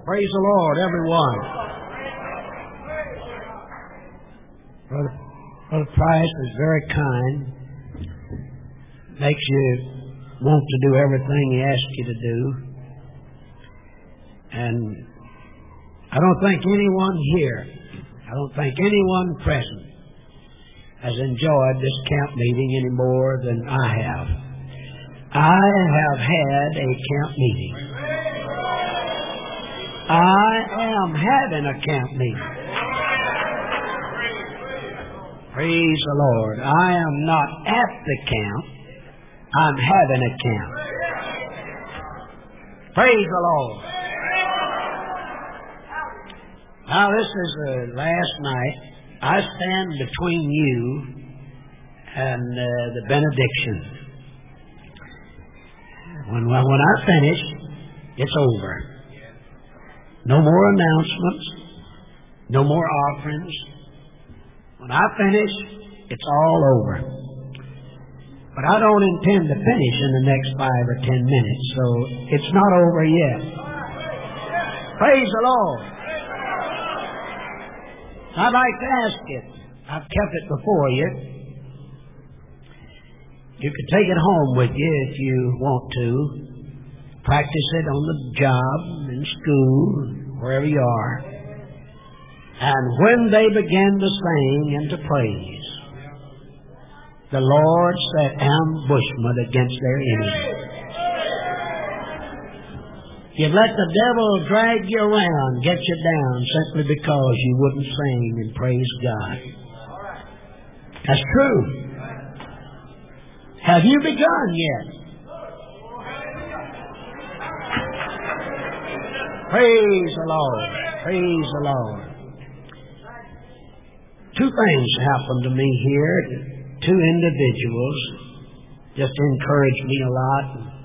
Praise the Lord, everyone. Brother Price is very kind. Makes you want to do everything he asks you to do. And I don't think anyone present has enjoyed this camp meeting any more than I have. I have had a camp meeting. I am having a camp meeting. Praise the Lord. I am not at the camp. I'm having a camp. Praise the Lord. Now this is the last night. I stand between you and the benediction. When I finish, it's over. No more announcements. No more offerings. When I finish, it's all over. But I don't intend to finish in the next 5 or 10 minutes, so it's not over yet. Praise the Lord. I'd like to ask you, I've kept it before you. You can take it home with you if you want to. Practice it on the job, in school, wherever you are. And when they began to sing and to praise, the Lord set ambushment against their enemies. You'd let the devil drag you around, get you down, simply because you wouldn't sing and praise God. That's true. Have you begun yet? Praise the Lord. Praise the Lord. Two things happened to me here. Two individuals just encouraged me a lot.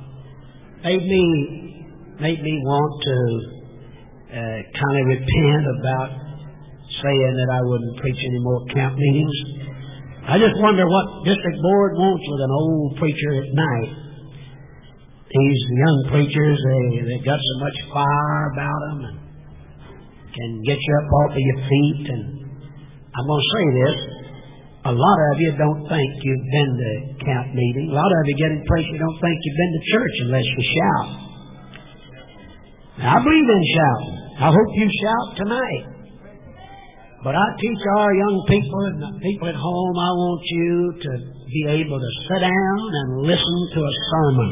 Made me want to kind of repent about saying that I wouldn't preach any more camp meetings. I just wonder what district board wants with an old preacher at night. These young preachers, they got so much fire about them and can get you up off of your feet. And I'm going to say this. A lot of you don't think you've been to camp meeting. A lot of you get impressed you don't think you've been to church unless you shout. Now, I believe in shouting. I hope you shout tonight. But I teach our young people and the people at home, I want you to be able to sit down and listen to a sermon.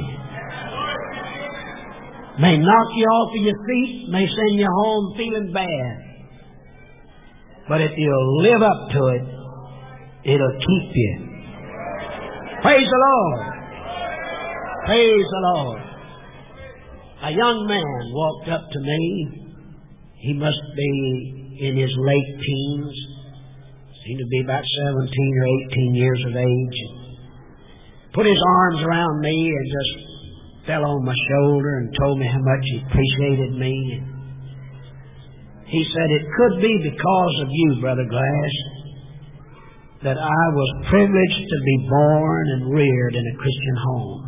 May knock you off of your feet, may send you home feeling bad. But if you'll live up to it, it'll keep you. Praise the Lord. Praise the Lord. A young man walked up to me. He must be in his late teens. Seemed to be about 17 or 18 years of age. Put his arms around me and just fell on my shoulder and told me how much he appreciated me. He said, it could be because of you, Brother Glass, that I was privileged to be born and reared in a Christian home.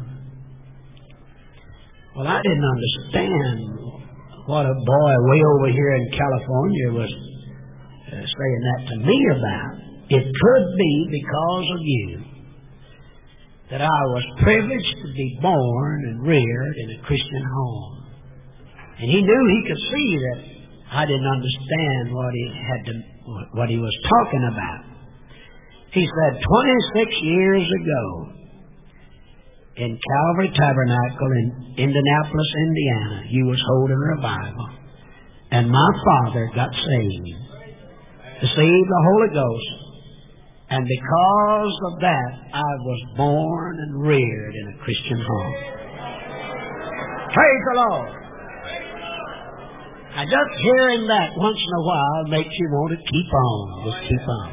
Well, I didn't understand what a boy way over here in California was saying that to me about. It could be because of you that I was privileged to be born and reared in a Christian home. And he knew he could see that I didn't understand what he was talking about. He said, 26 years ago, in Calvary Tabernacle in Indianapolis, Indiana, he was holding a revival. And my father got saved, received the Holy Ghost. And because of that, I was born and reared in a Christian home. Praise the Lord. And just hearing that once in a while makes you want to keep on. Just keep on.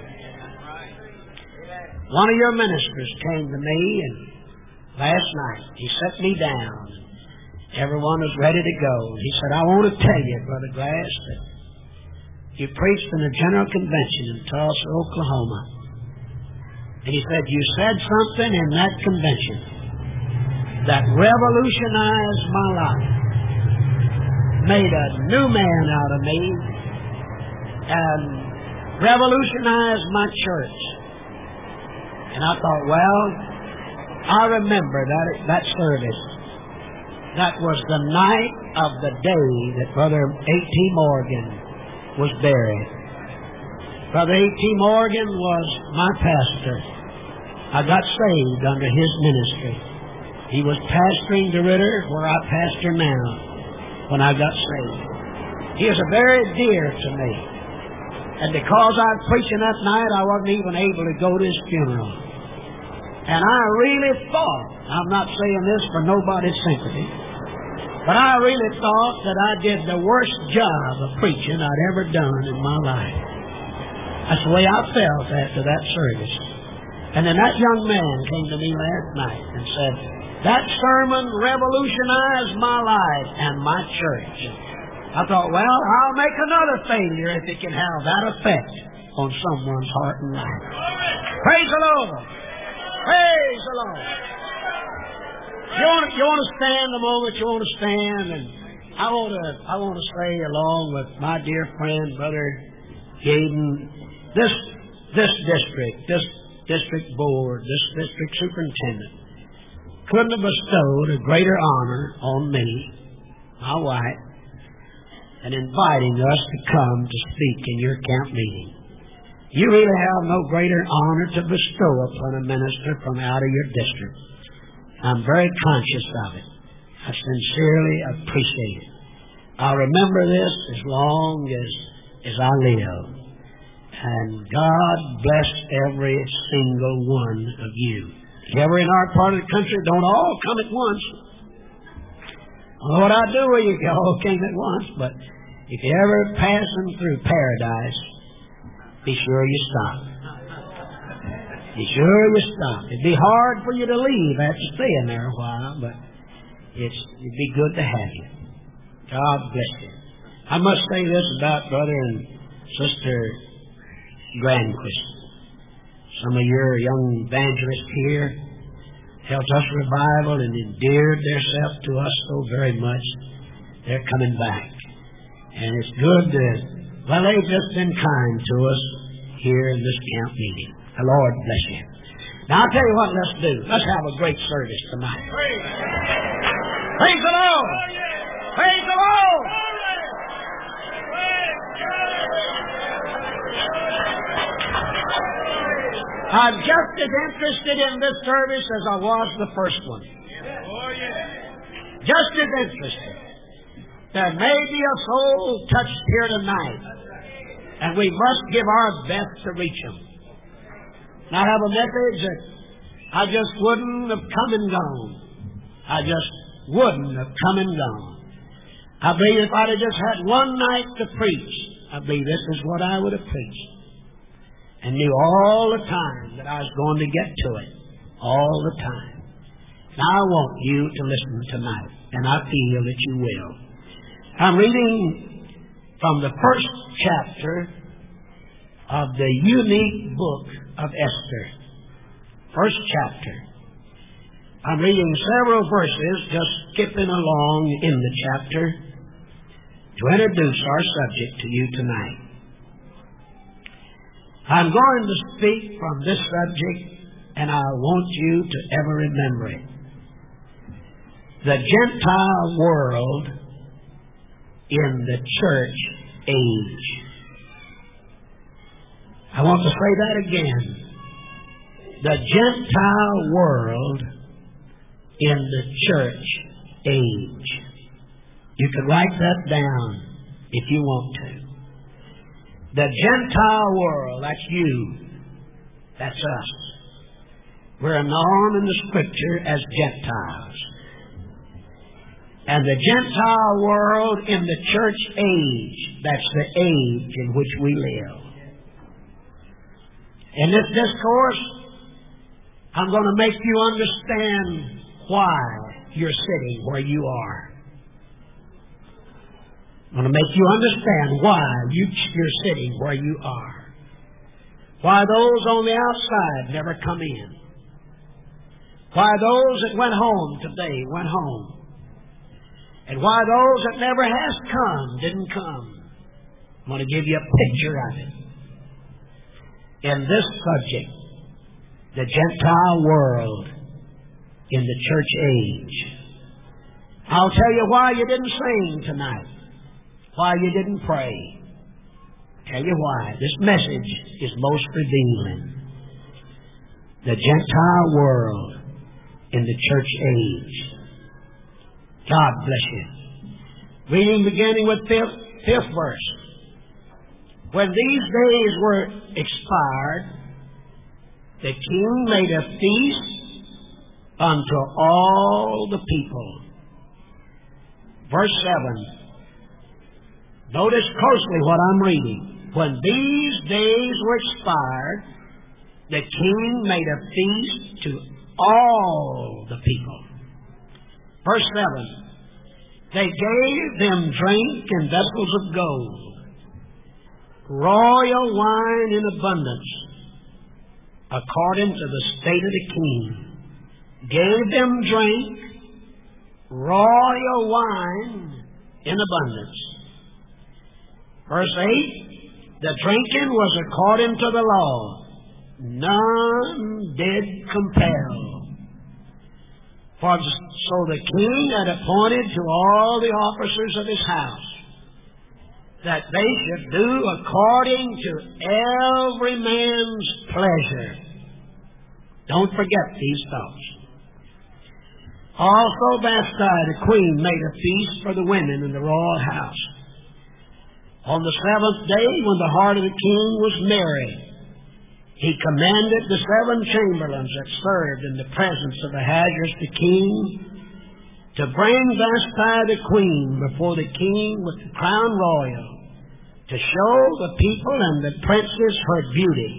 One of your ministers came to me and last night he set me down. Everyone was ready to go. He said, I want to tell you, Brother Glass, that you preached in a general convention in Tulsa, Oklahoma. And he said, you said something in that convention that revolutionized my life. made a new man out of me and revolutionized my church. And I thought, well, I remember that service. That was the night of the day that Brother A.T. Morgan was buried. Brother A.T. Morgan was my pastor. I got saved under his ministry. He was pastoring DeRidder, where I pastor now, when I got saved. He was very dear to me. And because I was preaching that night, I wasn't even able to go to his funeral. And I really thought, I'm not saying this for nobody's sympathy, but I really thought that I did the worst job of preaching I'd ever done in my life. That's the way I felt after that service. And then that young man came to me last night and said, that sermon revolutionized my life and my church. I thought, well, I'll make another failure if it can have that effect on someone's heart and life. Praise the Lord! Praise the Lord! You want to stand a moment? You want to stand? And I want to say, along with my dear friend, Brother Gaden, this district board, this district superintendent, couldn't have bestowed a greater honor on me, my wife, and inviting us to come to speak in your camp meeting. You really have no greater honor to bestow upon a minister from out of your district. I'm very conscious of it. I sincerely appreciate it. I'll remember this as long as I live. And God bless every single one of you. Ever in our part of the country, don't all come at once. I don't know what I'd do with you if you all came at once, but if you're ever passing through paradise, be sure you stop. Be sure you stop. It'd be hard for you to leave after staying there a while, but it'd be good to have you. God bless you. I must say this about Brother and Sister Granquist. Some of your young evangelists here helped us revival and endeared themselves to us so very much. They're coming back. And it's good that, well, they've just been kind to us here in this camp meeting. The Lord bless you. Now, I'll tell you what let's do. Let's have a great service tonight. Praise the Lord! Praise the Lord! I'm just as interested in this service as I was the first one. Just as interested. There may be a soul touched here tonight, and we must give our best to reach them. And I have a message that I just wouldn't have come and gone. I just wouldn't have come and gone. I believe if I'd have just had one night to preach, I believe this is what I would have preached. And knew all the time that I was going to get to it. All the time. Now I want you to listen tonight, and I feel that you will. I'm reading from the first chapter of the unique book of Esther. First chapter. I'm reading several verses, just skipping along in the chapter, to introduce our subject to you tonight. I'm going to speak from this subject, and I want you to ever remember it. The Gentile world in the church age. I want to say that again. The Gentile world in the church age. You can write that down if you want to. The Gentile world, that's you. That's us. We're known in the Scripture as Gentiles. And the Gentile world in the church age, that's the age in which we live. In this discourse, I'm going to make you understand why you're sitting where you are. I'm going to make you understand why you're sitting where you are. Why those on the outside never come in. Why those that went home today went home. and why those that never has come didn't come. I'm going to give you a picture of it. In this subject, the Gentile world in the church age. I'll tell you why you didn't sing tonight, why you didn't pray. Tell you why. This message is most revealing. The Gentile world in the church age. God bless you. Reading beginning with fifth verse. When these days were expired, the king made a feast unto all the people. Verse 7. Notice closely what I'm reading. When these days were expired, the king made a feast to all the people. Verse 7. They gave them drink in vessels of gold, royal wine in abundance, according to the state of the king. Gave them drink, royal wine in abundance. Verse 8, the drinking was according to the law. None did compel. For so the king had appointed to all the officers of his house that they should do according to every man's pleasure. Don't forget these thoughts. Also Vashti the queen made a feast for the women in the royal house. On the seventh day, when the heart of the king was merry, he commanded the 7 chamberlains that served in the presence of Ahasuerus the king to bring Vashti the queen before the king with the crown royal, to show the people and the princes her beauty.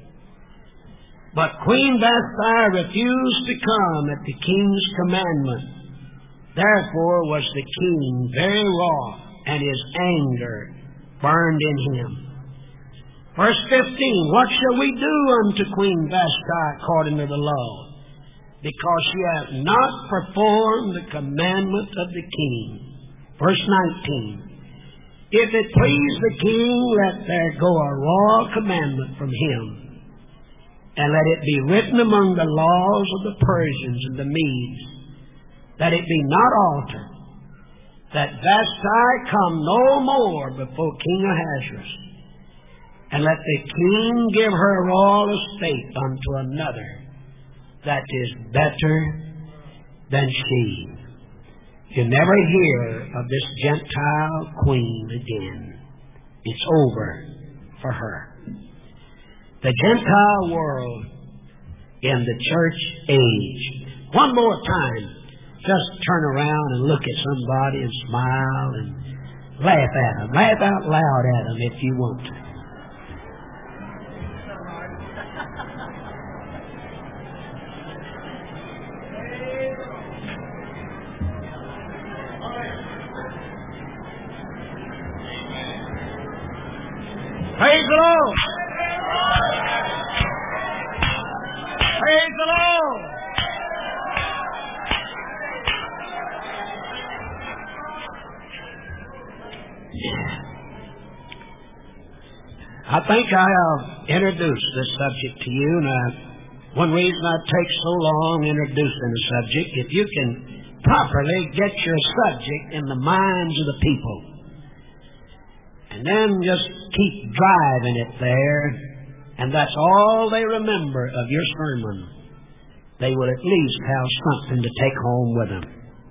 But Queen Vashti refused to come at the king's commandment. Therefore was the king very wroth, and his anger burned in him. Verse 15, what shall we do unto Queen Vashti according to the law? Because she hath not performed the commandment of the king. Verse 19, if it please the king, let there go a royal commandment from him, and let it be written among the laws of the Persians and the Medes, that it be not altered, that Vashti come no more before King Ahasuerus, and let the king give her royal estate unto another that is better than she. You never hear of this Gentile queen again. It's over for her. The Gentile world in the church age. One more time, just turn around and look at somebody and smile and laugh at them. Laugh out loud at them if you want to. Praise the Lord! Praise the Lord! I think I have introduced this subject to you, and one reason I take so long introducing the subject, if you can properly get your subject in the minds of the people, and then just keep driving it there, and that's all they remember of your sermon, they will at least have something to take home with them.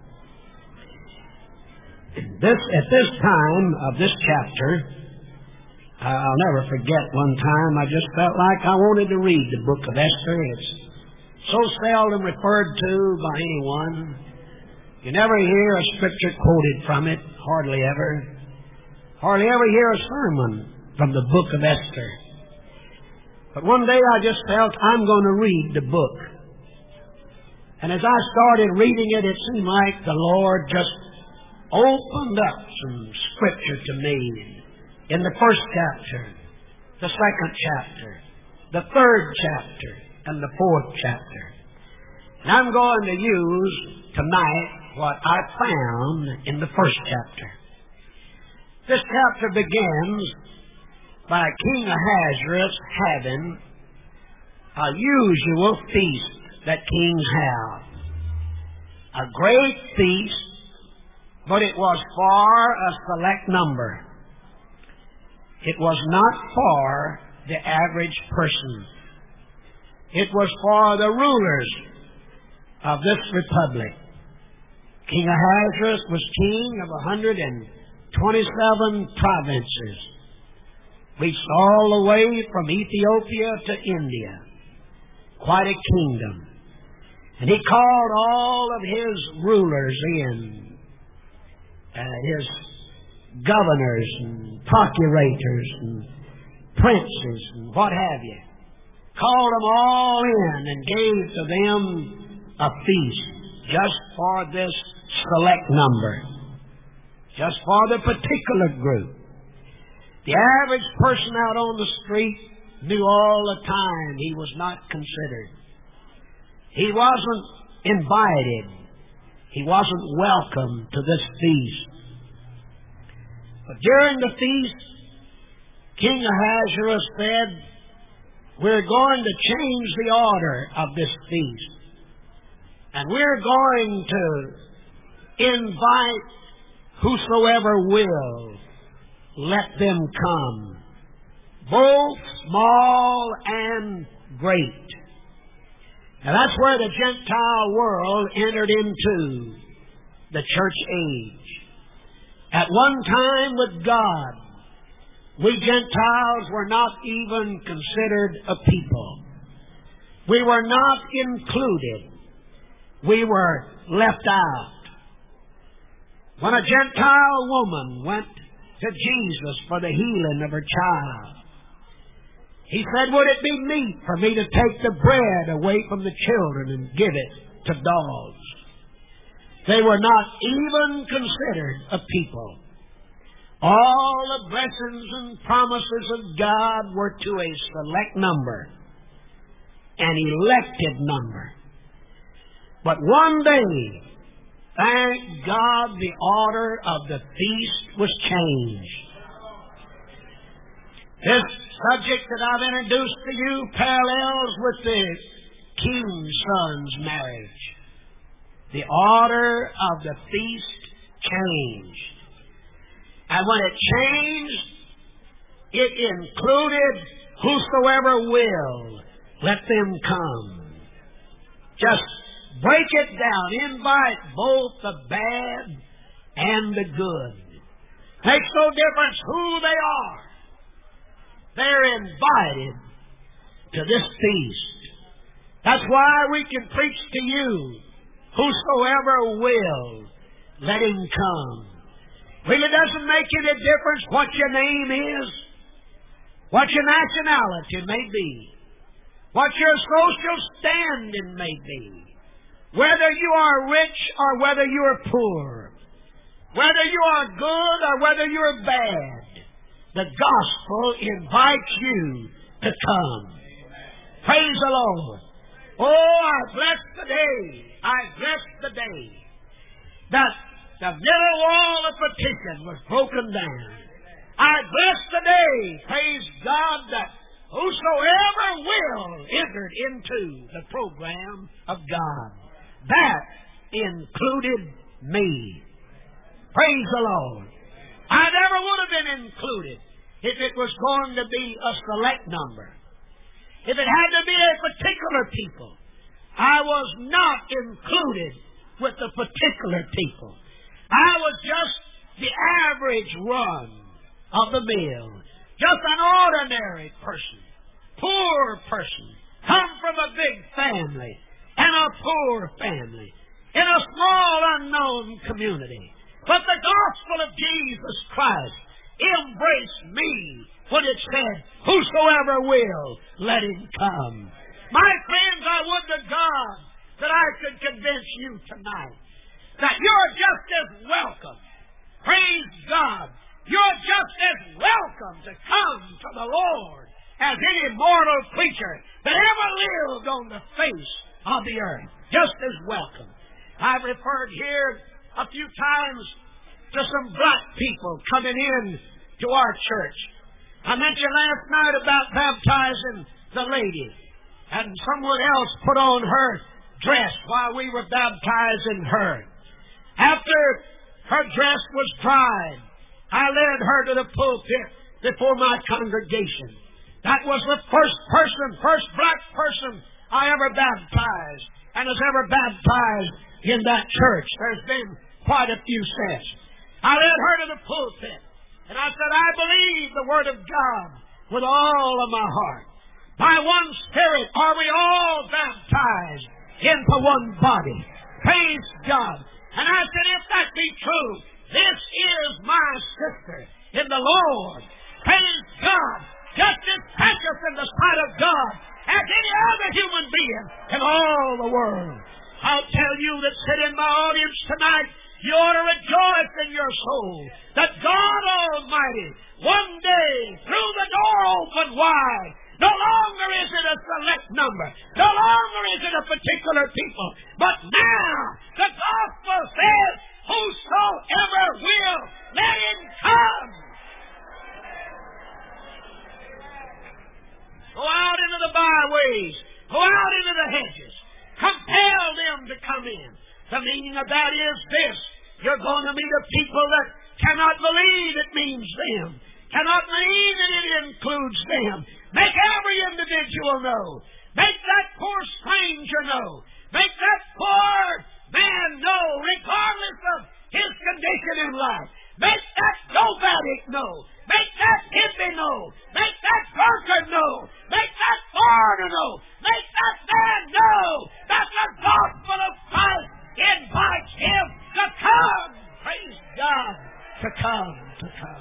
At this time of this chapter, I'll never forget one time I just felt like I wanted to read the book of Esther. It's so seldom referred to by anyone. You never hear a scripture quoted from it, hardly ever. Hardly ever hear a sermon from the book of Esther. But one day I just felt I'm going to read the book. And as I started reading it, it seemed like the Lord just opened up some scripture to me. In the first chapter, the second chapter, the third chapter, and the fourth chapter. And I'm going to use tonight what I found in the first chapter. This chapter begins by King Ahasuerus having a usual feast that kings have. A great feast, but it was for a select number. It was not for the average person. It was for the rulers of this republic. King Ahasuerus was king of 127 provinces, reached all the way from Ethiopia to India. Quite a kingdom. And he called all of his rulers in, his governors and procurators and princes and what have you. Called them all in and gave to them a feast just for this select number, just for the particular group. The average person out on the street knew all the time he was not considered. He wasn't invited. He wasn't welcome to this feast. But during the feast, King Ahasuerus said, we're going to change the order of this feast. And we're going to invite whosoever will, let them come, both small and great. Now that's where the Gentile world entered into the church age. At one time with God, we Gentiles were not even considered a people. We were not included. We were left out. When a Gentile woman went to Jesus for the healing of her child, he said, would it be meet for me to take the bread away from the children and give it to dogs? They were not even considered a people. All the blessings and promises of God were to a select number, an elected number. But one day, thank God, the order of the feast was changed. This subject that I've introduced to you parallels with the king's son's marriage. The order of the feast changed. And when it changed, it included whosoever will, let them come. Just break it down. Invite both the bad and the good. Makes no difference who they are. They're invited to this feast. That's why we can preach to you, whosoever will, let him come. Really doesn't make any difference what your name is, what your nationality may be, what your social standing may be, whether you are rich or whether you are poor, whether you are good or whether you are bad. The gospel invites you to come. Praise the Lord. Oh, I bless the day. I bless the day that the middle wall of partition was broken down. I bless the day, praise God, that whosoever will entered into the program of God. That included me. Praise the Lord. I never would have been included if it was going to be a select number. If it had to be a particular people. I was not included with the particular people. I was just the average run of the mill. Just an ordinary person. Poor person. Come from a big family and a poor family. In a small unknown community. But the gospel of Jesus Christ embraced me when it said, whosoever will, let him come. My friends, I would to God that I could convince you tonight that you're just as welcome. Praise God. You're just as welcome to come to the Lord as any mortal creature that ever lived on the face of the earth. Just as welcome. I've referred here a few times to some black people coming in to our church. I mentioned last night about baptizing the lady, and someone else put on her dress while we were baptizing her. After her dress was dried, I led her to the pulpit before my congregation. That was the first black person I ever baptized, and has ever baptized in that church. There's been quite a few since. I led her to the pulpit, and I said, I believe the Word of God with all of my heart. By one Spirit are we all baptized into one body. Praise God. And I said, if that be true, this is my sister in the Lord. Praise God. Just as precious in the sight of God as any other human being in all the world. I'll tell you that sit in my audience tonight, you ought to rejoice in your soul that God Almighty, one day, threw the door open wide. No longer is it a select number. No longer is it a particular people. But now, the gospel says, whosoever will, let him come. Go out into the byways. Go out into the hedges. Compel them to come in. The meaning of that is this. You're going to meet a people that cannot believe it means them. Cannot believe that it includes them. Make every individual know. Make that poor stranger know. Make that poor man know, regardless of his condition in life. Make that nomadic know. Make that hippie know. Make that worker know. Make that foreigner know. Make that man know that the gospel of Christ invites him to come. Praise God. To come. To come.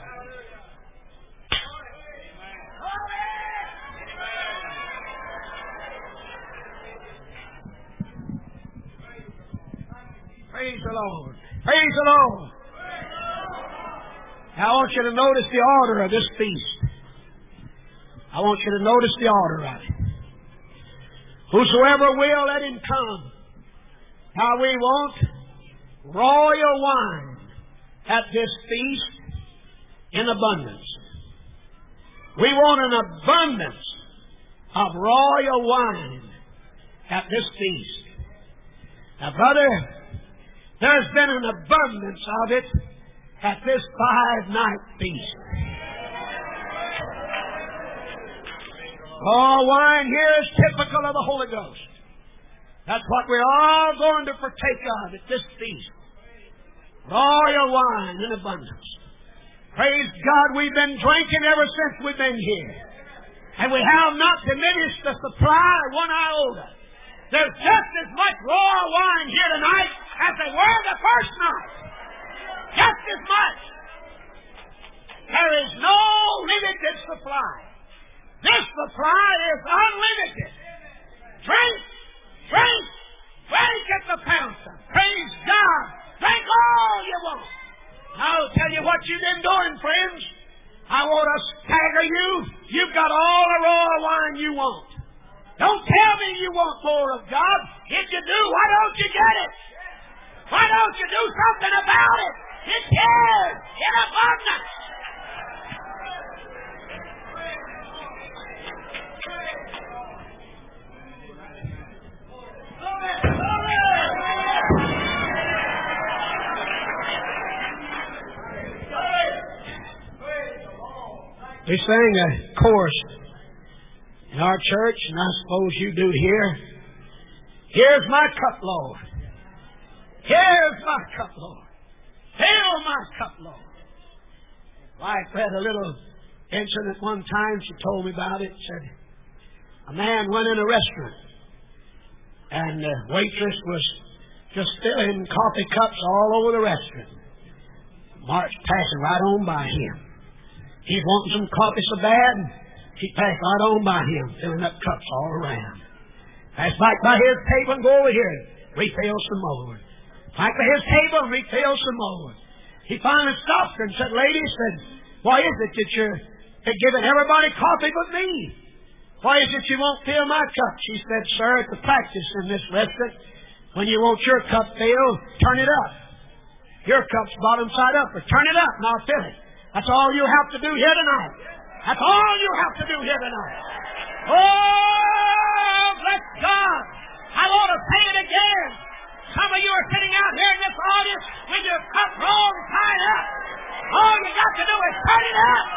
Praise the Lord. Praise the Lord. Now, I want you to notice the order of this feast. I want you to notice the order of it. Whosoever will, let him come. Now, we want royal wine at this feast in abundance. We want an abundance of royal wine at this feast. Now, brother, there's been an abundance of it at this 5-night feast. Oh, wine here is typical of the Holy Ghost. That's what we're all going to partake of at this feast. Royal wine in abundance. Praise God, we've been drinking ever since we've been here. And we have not diminished the supply one iota. There's just as much royal wine here tonight as there were the first night. Just as much. There is no limited supply. This supply is unlimited. Drink, drink, drink at the fountain. Praise God. Drink all you want. I'll tell you what you've been doing, friends. I want to stagger you. You've got all the royal wine you want. Don't tell me you want more of God. If you do, why don't you get it? Why don't you do something about it? It's here in abundance. We sang a chorus in our church, and I suppose you do here. Here's my cup, Lord. Here's my cup, Lord. Fill my cup, Lord. Wife had a little incident one time. She told me about it. Said a man went in a restaurant, and the waitress was just filling coffee cups all over the restaurant. March passing right on by him. He's wanting some coffee so bad, she passed right on by him, filling up cups all around. Passed back by his table and go over here, refill some more. Back by his table and refill some more. He finally stopped her and said, "Lady," said, "why is it that you're giving everybody coffee but me? Why is it you won't fill my cup?" She said, "Sir, it's a practice in this restaurant. When you want your cup filled, turn it up. Your cup's bottom side up. Or turn it up and I'll fill it. That's all you have to do here tonight. That's all you have to do here tonight. Oh, bless God. I want to say it again. Some of you are sitting out here in this audience with your cup rolled tied up. All you got to do is turn it up.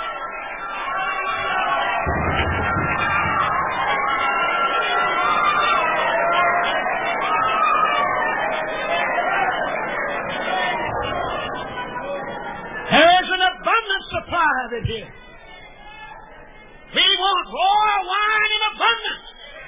There's an abundant supply of it here. We want royal wine in abundance.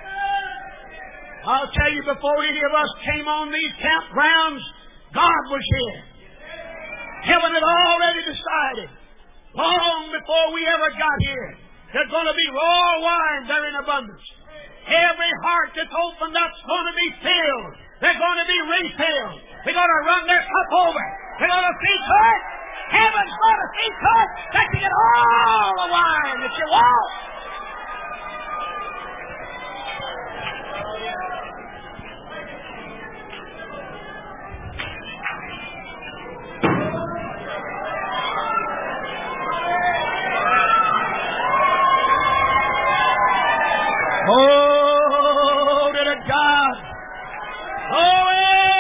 I'll tell you, before any of us came on these campgrounds, God was here. Heaven had already decided, long before we ever got here, there's going to be royal wine there in abundance. Every heart that's opened up is going to be filled. They're going to be refilled. They're going to run their cup over. They're going to see to it. Heaven's going to see to it that you get all the wine that you want. Glory to God. Glory.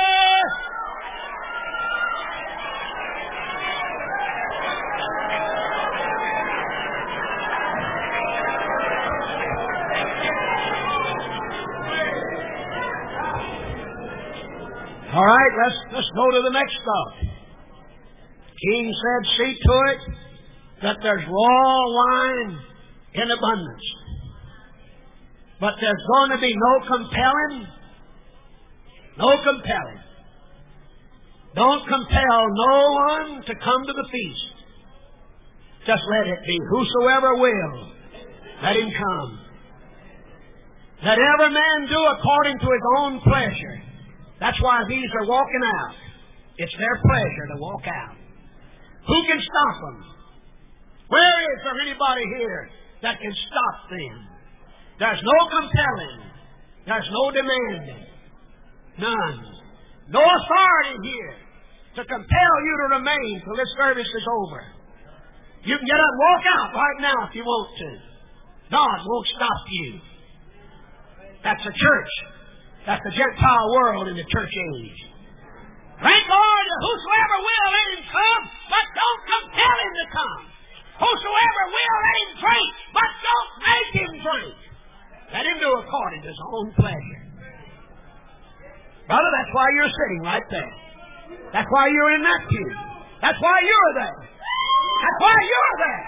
All right, let's go to the next thought. King said, see to it that there's raw wine in abundance. But there's going to be no compelling. No compelling. Don't compel no one to come to the feast. Just let it be. Whosoever will, let him come. Let every man do according to his own pleasure. That's why these are walking out. It's their pleasure to walk out. Who can stop them? Where is there anybody here that can stop them? There's no compelling. There's no demanding. None. No authority here to compel you to remain till this service is over. You can get up and walk out right now if you want to. God won't stop you. That's the church. That's the Gentile world in the church age. Thank God that whosoever will, let him come, but don't compel him to come. Whosoever will, let him drink, but don't make him drink. Let him do according to his own pleasure. Brother, that's why you're sitting right there. That's why you're in that pew. That's why you're there. That's why you're there.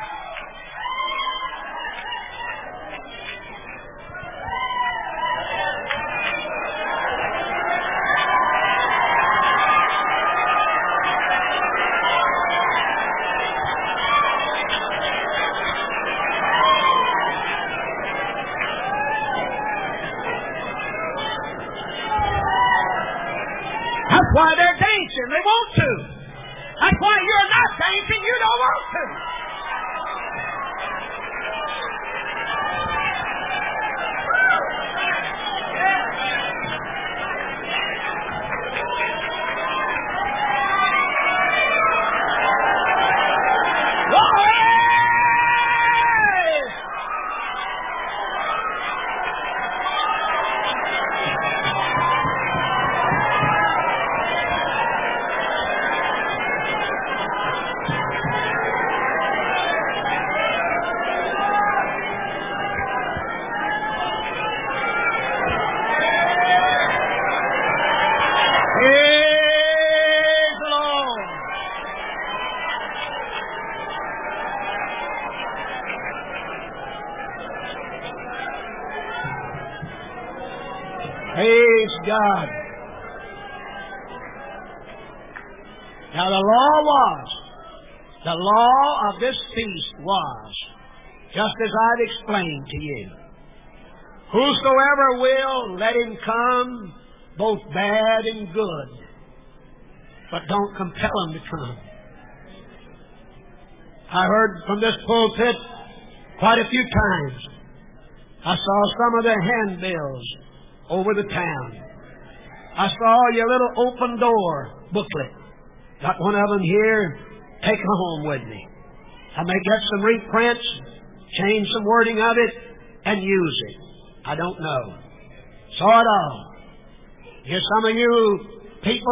That's why they're dancing. They want to. That's why you're not dancing. You don't want to. Praise God. Now the law of this feast was, just as I've explained to you, whosoever will, let him come, both bad and good, but don't compel him to come. I heard from this pulpit quite a few times. I saw some of the handbills over the town. I saw your little open door booklet. Got one of them here. Take them home with me. I may get some reprints, change some wording of it, and use it. I don't know. Saw it all. Here's some of you people,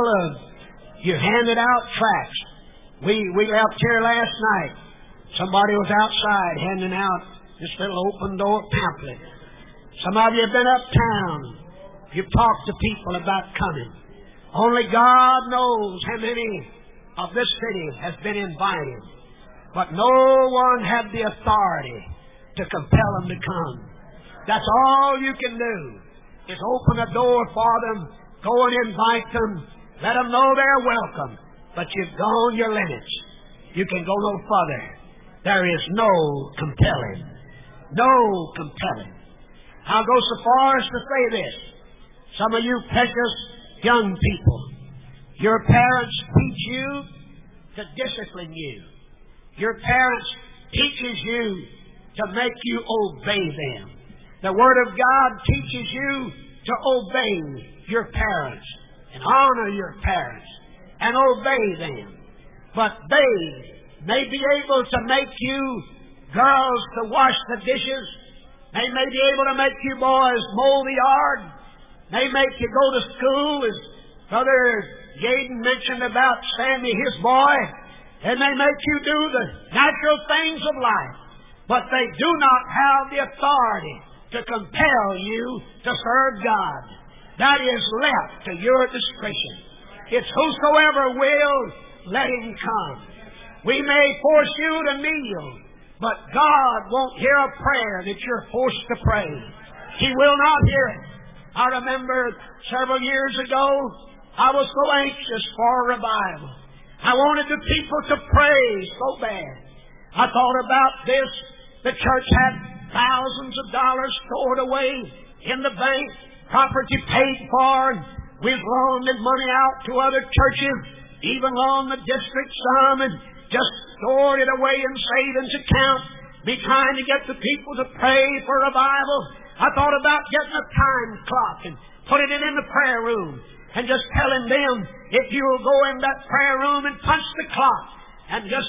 you handed out tracts. We left here last night. Somebody was outside handing out this little open door pamphlet. Some of you have been uptown. You've talked to people about coming. Only God knows how many of this city has been invited. But no one had the authority to compel them to come. That's all you can do, is open a door for them, go and invite them, let them know they're welcome. But you've gone your limits. You can go no further. There is no compelling. No compelling. I'll go so far as to say this. Some of you precious young people, your parents teach you to discipline you. Your parents teaches you to make you obey them. The Word of God teaches you to obey your parents and honor your parents and obey them. But they may be able to make you girls to wash the dishes. They may be able to make you boys mow the yard. They make you go to school, as Brother Gaden mentioned about Sammy, his boy. And they make you do the natural things of life. But they do not have the authority to compel you to serve God. That is left to your discretion. It's whosoever will, let him come. We may force you to kneel, but God won't hear a prayer that you're forced to pray. He will not hear it. I remember several years ago, I was so anxious for a revival. I wanted the people to pray so bad. I thought about this. The church had thousands of dollars stored away in the bank, property paid for. We've loaned money out to other churches, even loaned the district some, and just stored it away in savings account, be trying to get the people to pray for revival. I thought about getting a time clock and putting it in the prayer room and just telling them, if you'll go in that prayer room and punch the clock and just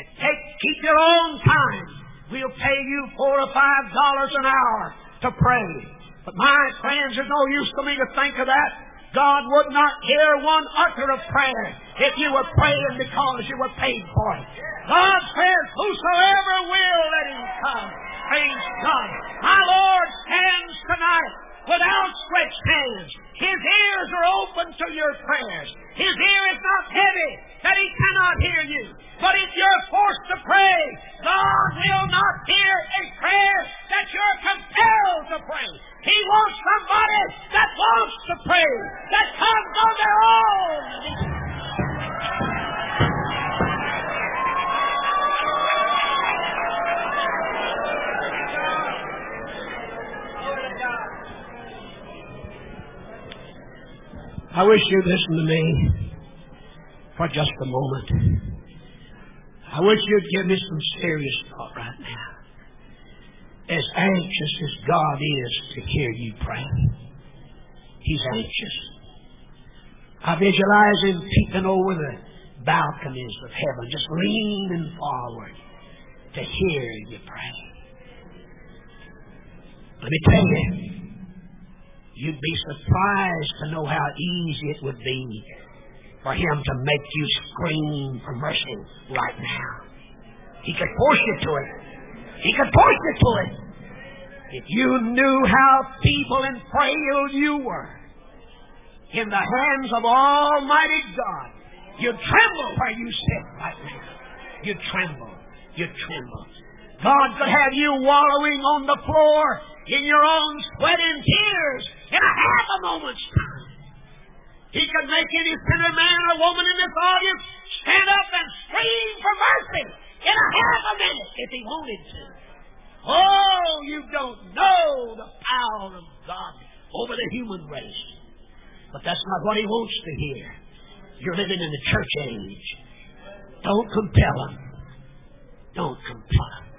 keep your own time, we'll pay you $4 or $5 an hour to pray. But my friends, there's no use for me to think of that. God would not hear one utter of prayer if you were praying because you were paid for it. God says, whosoever will, let him come. Praise God. My Lord stands tonight with outstretched hands. His ears are open to your prayers. His ear is not heavy that he cannot hear you. But if you're forced to pray, God will not hear a prayer that you're compelled to pray. He wants somebody that wants to pray, that comes on their own. I wish you'd listen to me for just a moment. I wish you'd give me some serious thought right now. As anxious as God is to hear you pray, He's anxious. I visualize Him peeping over the balconies of heaven, just leaning forward to hear you pray. Let me tell you, you'd be surprised to know how easy it would be for Him to make you scream for mercy right now. He could force you to it. He could force you to it. If you knew how feeble and frail you were in the hands of Almighty God, you'd tremble where you sit right now. You'd tremble. You'd tremble. God could have you wallowing on the floor in your own sweat and tears in a half a moment's time. He could make any sinner man or woman in this audience stand up and scream for mercy in a half a minute if he wanted to. Oh, you don't know the power of God over the human race. But that's not what He wants to hear. You're living in the church age. Don't compel Him. Don't compel Him.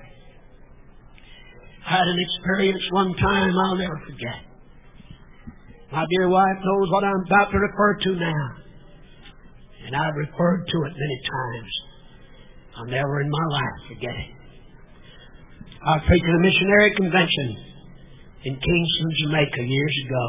I had an experience one time I'll never forget. My dear wife knows what I'm about to refer to now. And I've referred to it many times. I'll never in my life forget it. I was preaching a missionary convention in Kingston, Jamaica years ago.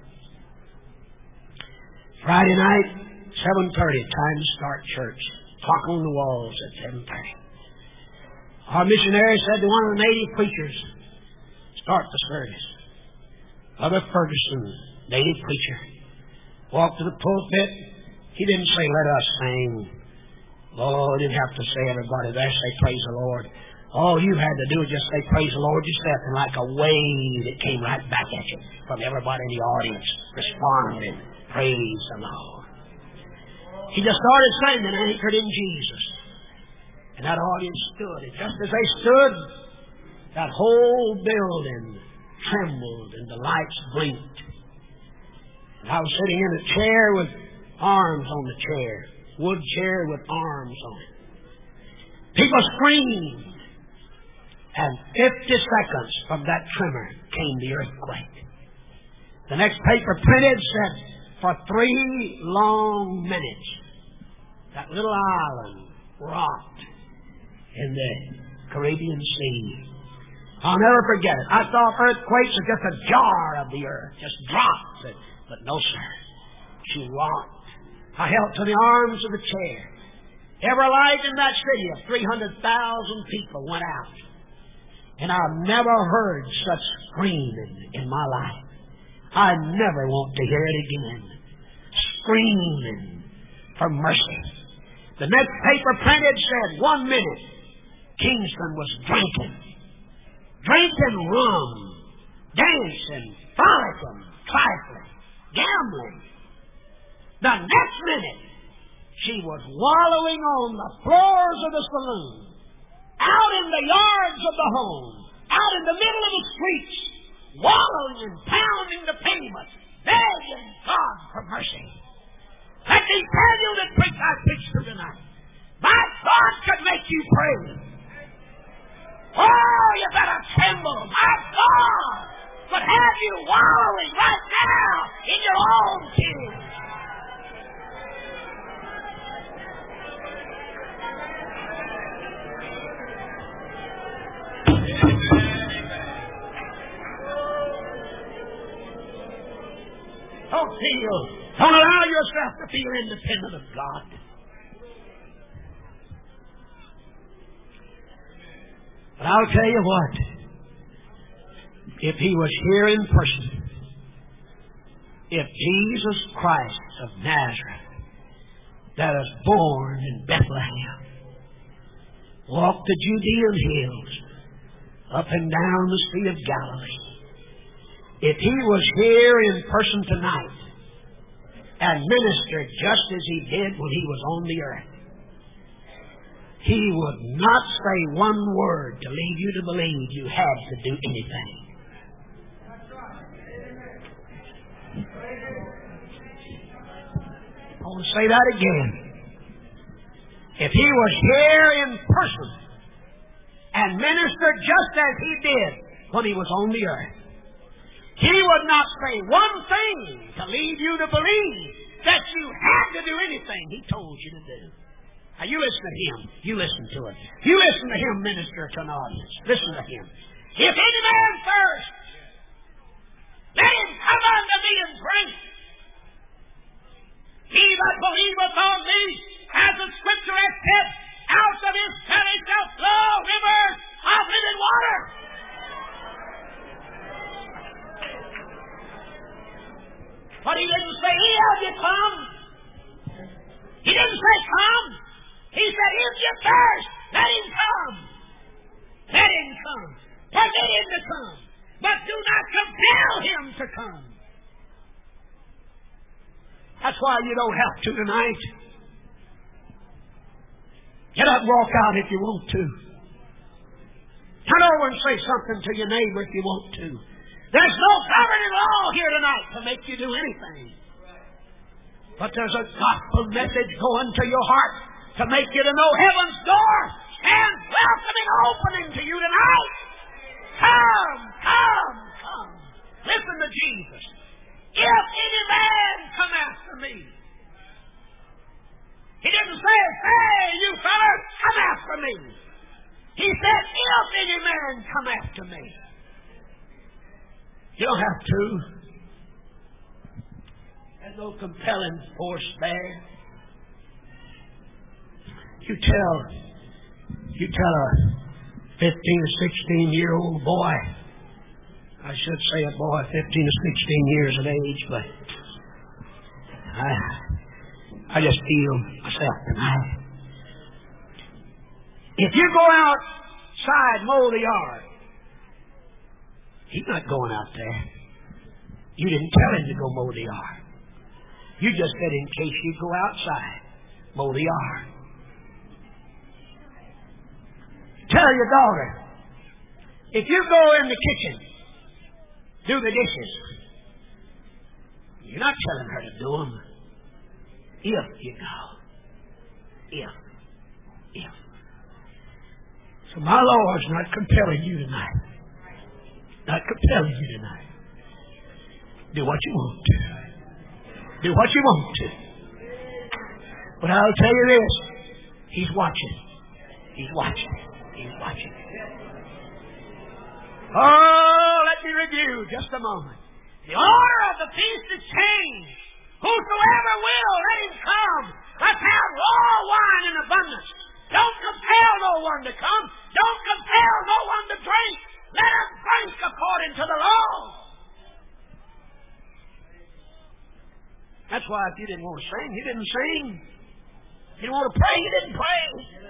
Friday night, 7:30, time to start church. Clock on the walls at 7:30. Our missionary said to one of the native preachers, start the service. Brother Ferguson, native preacher, walked to the pulpit. He didn't say, let us sing. Oh, he didn't have to say everybody there say praise the Lord. All you had to do was just say praise the Lord yourself, and like a wave it came right back at you from everybody in the audience responding, praise the Lord. He just started singing, anchored in Jesus. And that audience stood. And just as they stood, that whole building trembled and the lights blinked. And I was sitting in a chair with arms on the chair, wood chair with arms on it. People screamed. And 50 seconds from that tremor came the earthquake. The next paper printed said, for 3 long minutes, that little island rocked in the Caribbean Sea. I'll never forget it. I thought earthquakes are just a jar of the earth, just drops. But no, sir. She rocked. I held to the arms of the chair. Every light in that city of 300,000 people went out. And I've never heard such screaming in my life. I never want to hear it again. Screaming for mercy. The next paper printed said 1 minute Kingston was drinking rum, dancing, frolicking, trifling, gambling. The next minute she was wallowing on the floors of the saloon, out in the yards of the home, out in the middle of the streets, wallowing and pounding the pavement, begging God for mercy. Let me tell you the preach I preached to tonight. My God could make you pray. Oh, you better tremble. My God could have you wallowing right now in your own tears. Don't allow yourself to feel independent of God. But I'll tell you what, if He was here in person, if Jesus Christ of Nazareth, that was born in Bethlehem, walked the Judean hills, up and down the Sea of Galilee, if He was here in person tonight and ministered just as He did when He was on the earth, He would not say one word to lead you to believe you had to do anything. I want to say that again. If He was here in person and ministered just as He did when He was on the earth, He would not say one thing to lead you to believe that you had to do anything He told you to do. Now you listen to Him. You listen to it. You listen to Him minister to an audience. Listen to Him. If any man thirst, let him come unto me and drink. He that believeth on me, as the Scripture has said, out of his belly shall flow rivers of living water. But He didn't say, He have you come. He didn't say come. He said, if you thirst, let him come. Let him come. Permit him to come. But do not compel him to come. That's why you don't have to tonight. Get up and walk out if you want to. Turn over and say something to your neighbor if you want to. There's no governing law here tonight to make you do anything. But there's a gospel message going to your heart to make you to know heaven's door and welcoming opening to you tonight. Come, come, come. Listen to Jesus. If any man come after me, and come after me. You don't have to. There's no compelling force there. You tell a 15 or 16-year-old boy, I should say a boy 15 or 16 years of age, but I just feel myself tonight. If you go outside, mow the yard, he's not going out there. You didn't tell him to go mow the yard. You just said in case you go outside, mow the yard. Tell your daughter, if you go in the kitchen, do the dishes. You're not telling her to do them. If you go. If. So my Lord's not compelling you tonight. Not compelling you tonight. Do what you want to. Do what you want to. But I'll tell you this. He's watching. He's watching. He's watching. Oh, let me review just a moment. The order of the feast is changed. Whosoever will, let him come. Let's have raw wine in abundance. Don't compel no one to come. Don't compel no one to drink. Let us drink according to the law. That's why if you didn't want to sing, you didn't sing. If you didn't want to pray, you didn't pray.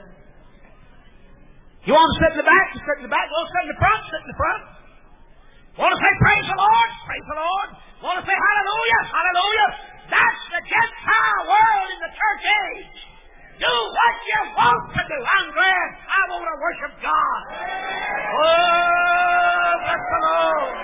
You want to sit in the back, you sit in the back. You want to sit in the front, sit in the front. Want to say praise the Lord? Praise the Lord. Want to say hallelujah? Hallelujah. That's the Gentile world in the church age. Do what you want to do. I'm glad I want to worship God. Oh, bless the Lord.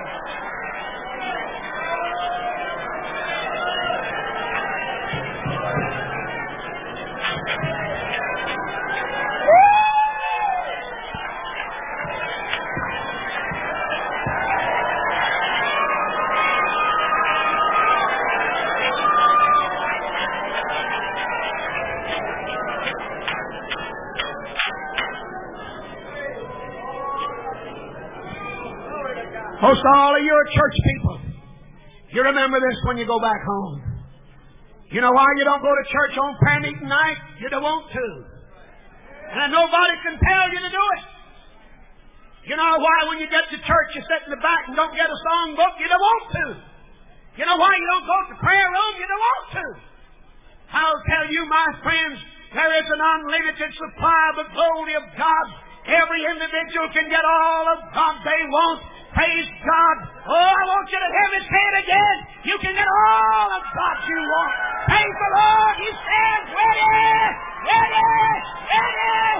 Most all of you are church people. You remember this when you go back home. You know why you don't go to church on prayer meeting night? You don't want to. And nobody can tell you to do it. You know why when you get to church you sit in the back and don't get a songbook? You don't want to. You know why you don't go to the prayer room? You don't want to. I'll tell you, my friends, there is an unlimited supply of the glory of God. Every individual can get all of God they want. Praise God. Oh, I want you to hear me say it again. You can get all of God you want. Praise the Lord. He stands ready. Ready. Ready.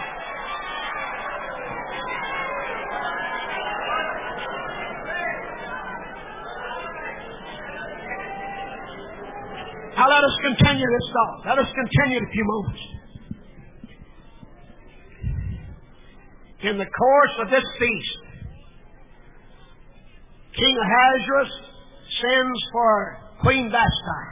Now let us continue this thought. Let us continue in a few moments. In the course of this feast, King Ahasuerus sends for Queen Vashti.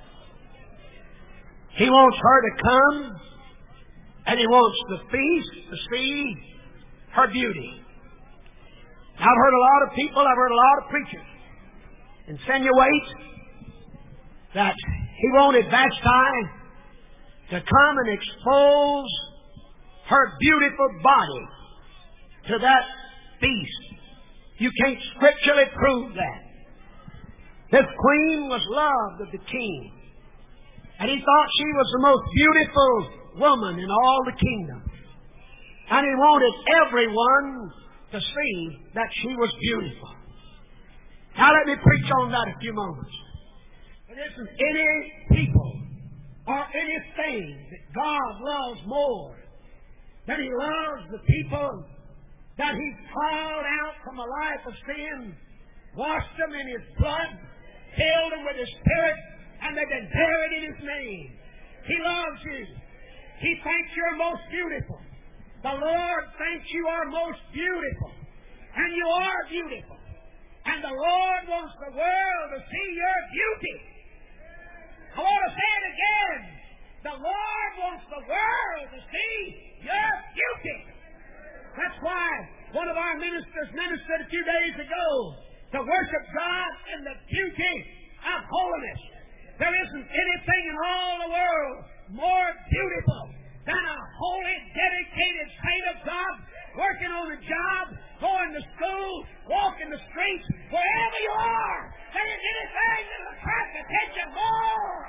He wants her to come, and he wants the feast to see her beauty. I've heard a lot of people, I've heard a lot of preachers insinuate that he wanted Vashti to come and expose her beautiful body to that feast. You can't scripturally prove that. This queen was loved of the king. And he thought she was the most beautiful woman in all the kingdom. And he wanted everyone to see that she was beautiful. Now let me preach on that a few moments. There isn't any people or anything that God loves more than He loves the people that He called out from a life of sin, washed them in His blood, filled them with His Spirit, and they've been buried in His name. He loves you. He thinks you're most beautiful. The Lord thinks you are most beautiful. And you are beautiful. And the Lord wants the world to see your beauty. I want to say it again. The Lord wants the world to see your beauty. That's why One of our ministers ministered a few days ago to worship God in the beauty of holiness. There isn't anything in all the world more beautiful than a holy, dedicated saint of God working on a job, going to school, walking the streets, wherever you are. There is anything that will attract attention more.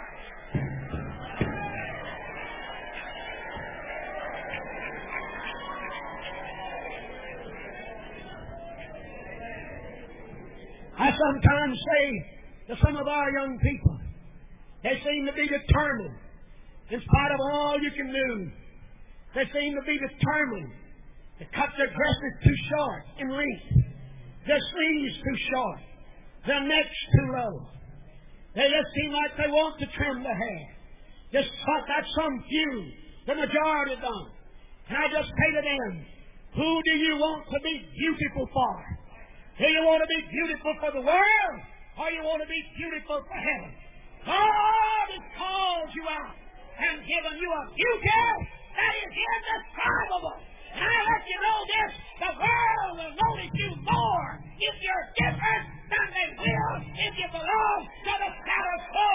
I sometimes say to some of our young people, they seem to be determined, in spite of all you can do, they seem to be determined to cut their dresses too short in length, their sleeves too short, their necks too low. They just seem like they want to trim the hair. Just that's some few. The majority don't. And I just say to them, who do you want to be beautiful for? Do you want to be beautiful for the world, or you want to be beautiful for heaven? God has called you out and given you a beauty that is indescribable. And I let you know this, the world will notice you more if you're different than they will if you belong to the status quo.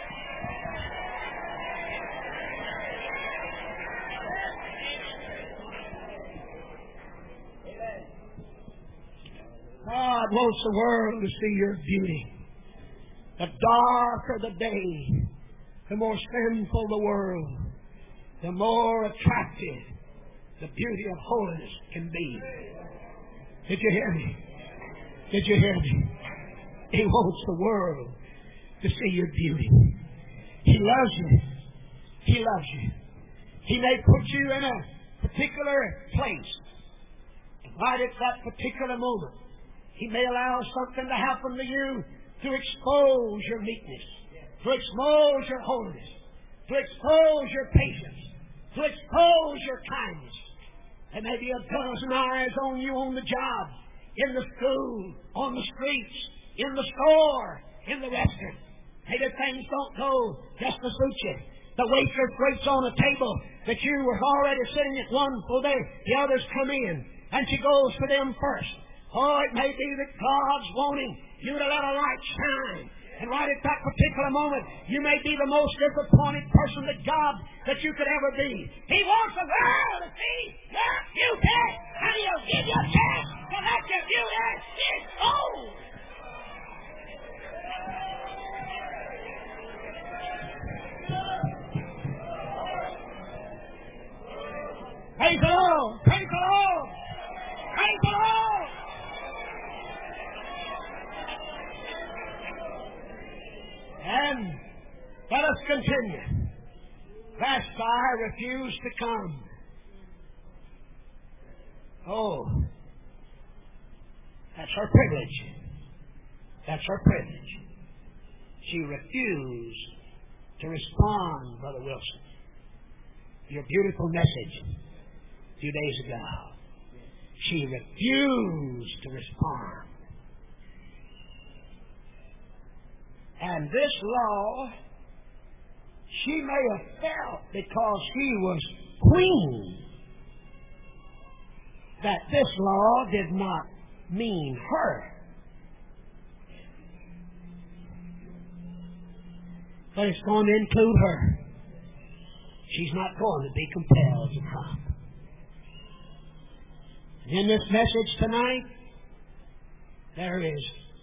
God wants the world to see your beauty. The darker the day, the more sinful the world, the more attractive the beauty of holiness can be. Did you hear me? Did you hear me? He wants the world to see your beauty. He loves you. He loves you. He may put you in a particular place. And right at that particular moment, He may allow something to happen to you to expose your meekness, to expose your holiness, to expose your patience, to expose your kindness. There may be a dozen eyes on you on the job, in the school, on the streets, in the store, in the restaurant. Maybe things don't go just to suit you. The waitress waits on a table that you were already sitting at one full day. The others come in, and she goes to them first. Oh, it may be that God's wanting you to let a light shine. And right at that particular moment, you may be the most disappointed person that you could ever be. He wants the world to see your beauty, and He'll give you a chance to let your beauty expose. Praise the Lord! Praise the Lord! Praise the Lord! And let us continue. Vashti refused to come. Oh, that's her privilege. That's her privilege. She refused to respond, Brother Wilson. Your beautiful message a few days ago. She refused to respond. And this law, she may have felt, because she was queen, that this law did not mean her. But it's going to include her. She's not going to be compelled to come. In this message tonight, there is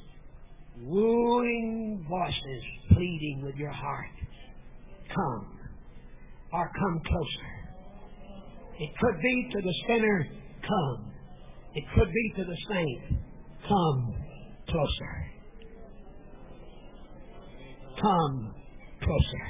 wooing voices pleading with your heart. Come, or come closer. It could be to the sinner, come. It could be to the saint, come closer. Come closer.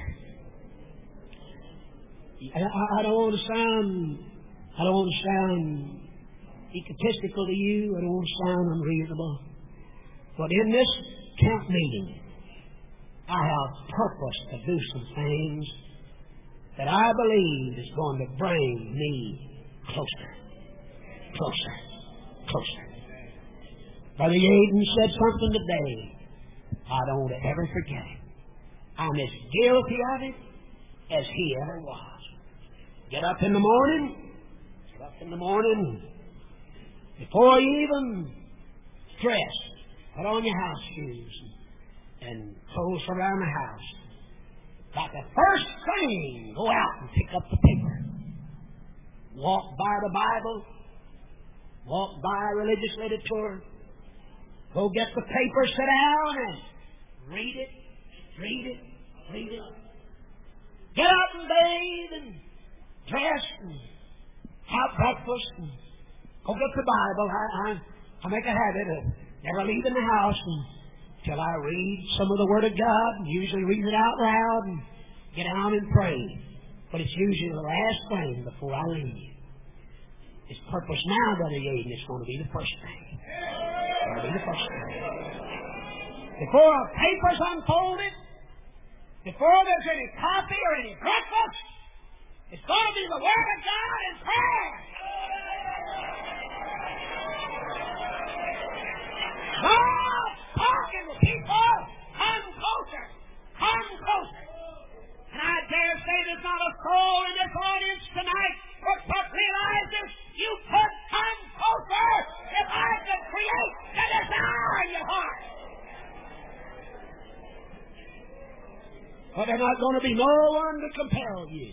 I don't want to sound egotistical to you. I don't want to sound unreasonable. But in this camp meeting, I have purpose to do some things that I believe is going to bring me closer. Closer. Closer. Brother Yaden said something today I don't want to ever forget it. I'm as guilty of it as he ever was. Get up in the morning, Before you even dress, put on your house shoes and clothes around the house. Like the first thing, go out and pick up the paper. Walk by the Bible. Walk by a religious literature. Go get the paper, sit down and read it, read it, read it. Get up and bathe and dress and have breakfast and go get the Bible. I make a habit of never leaving the house until I read some of the Word of God, and usually read it out loud and get down and pray. But it's usually the last thing before I leave. Its purpose now, Brother Yaden, is going to be the first thing. It's going to be the first thing. Before a paper's unfolded, before there's any coffee or any breakfast, it's going to be the Word of God and prayer. God's talking to people. Come closer. Come closer. And I dare say there's not a soul in this audience tonight but realizes you could come closer if I could create the desire in your heart. But there's not going to be no one to compel you.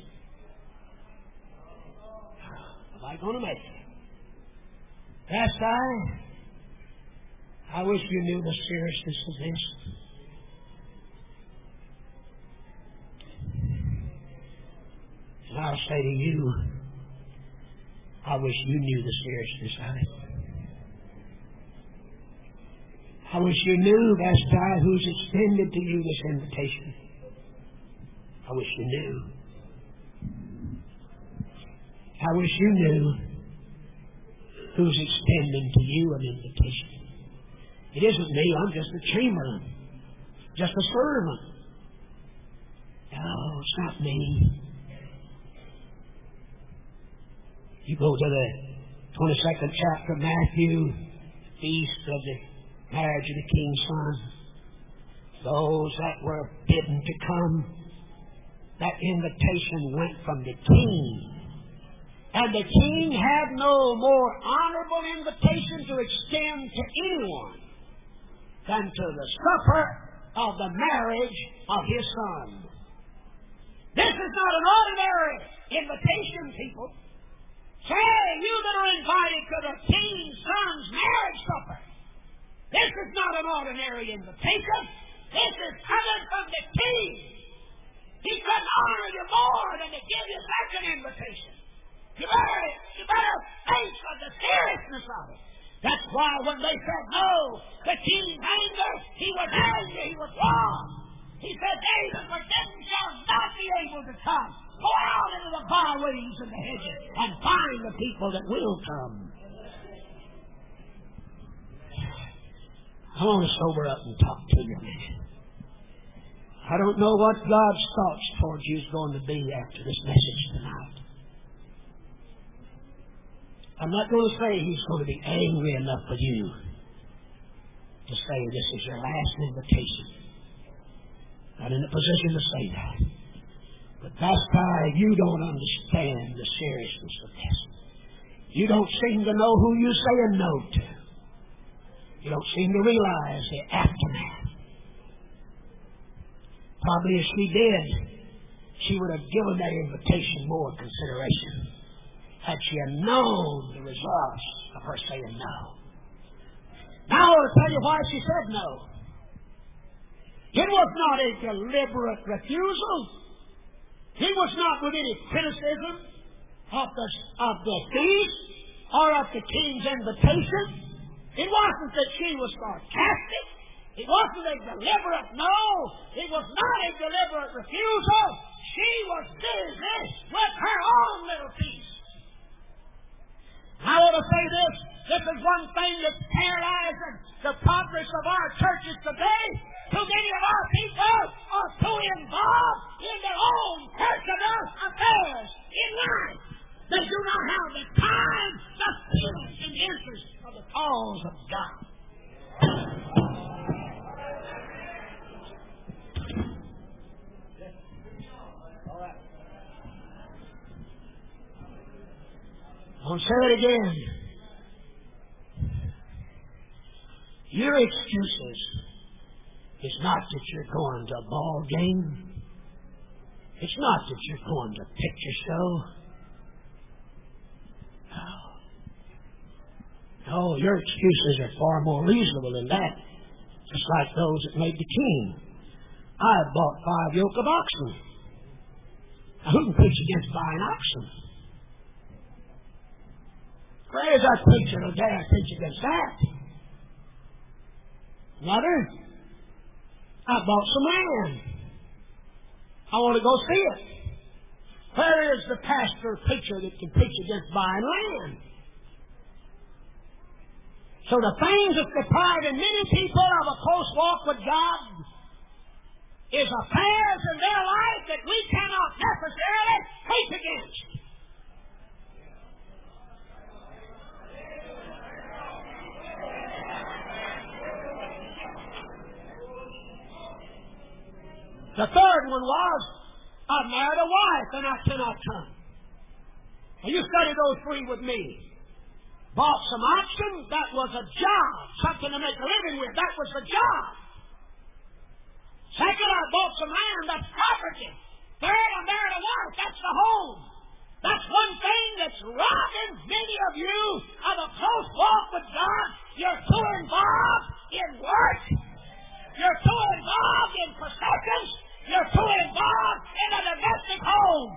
Am I going to make it? Yes, I wish you knew the seriousness of this. And I'll say to you, I wish you knew the seriousness of it. I wish you knew, Best I, who's extended to you this invitation. I wish you knew. I wish you knew who's extending to you an invitation. It isn't me, I'm just a chamberlain, just a servant. No, it's not me. You go to the 22nd chapter of Matthew, the feast of the marriage of the king's son. Those that were bidden to come, that invitation went from the king. And the king had no more honorable invitation to extend to anyone than to the supper of the marriage of his son. This is not an ordinary invitation, people. Say, you that are invited to the king's son's marriage supper, this is not an ordinary invitation. This is coming from the king. He couldn't honor you more than to give you such an invitation. You better think of the seriousness of it. That's why when they said no, the king's anger, he was angry, he was wrong. He said, they that were forbidden shall not be able to come. Go out into the byways and the hedges and find the people that will come. I want to sober up and talk to you, man. I don't know what God's thoughts towards you is going to be after this message tonight. I'm not going to say He's going to be angry enough with you to say this is your last invitation. Not in a position to say that. But that's why you don't understand the seriousness of this. You don't seem to know who you're saying no to. You don't seem to realize the aftermath. Probably if she did, she would have given that invitation more consideration had she had known the results of her saying no. Now I want to tell you why she said no. It was not a deliberate refusal. It was not with any criticism of the feast or of the king's invitation. It wasn't that she was sarcastic. It wasn't a deliberate no. It was not a deliberate refusal. She was busy with her own little feast. I want to say this. This is one thing that's paralyzing the progress of our churches today. Too many of our people are too involved in their own personal affairs in life. They do not have the time, the feeling, and the interest of the cause of God. I'll say it again. Your excuses is not that you're going to a ball game. It's not that you're going to a picture show. No, your excuses are far more reasonable than that. Just like those that made the king. I bought 5 yoke of oxen. Now, who can preach against buying oxen? Whereas I preach it today, I preach against that. Mother, I bought some land. I want to go see it. Where is the pastor or preacher that can preach against buying land? So the things that deprive many people of a close walk with God is affairs in their life that we cannot necessarily preach against. The third one was, I married a wife and I cannot come. And you study those 3 with me. Bought some oxen, that was a job. Something to make a living with, that was the job. Second, I bought some land, that's property. Third, I married a wife, that's the home. That's one thing that's robbing many of you of a close walk with God. You're too involved in work. You're too involved in possessions. You're too involved in a domestic home.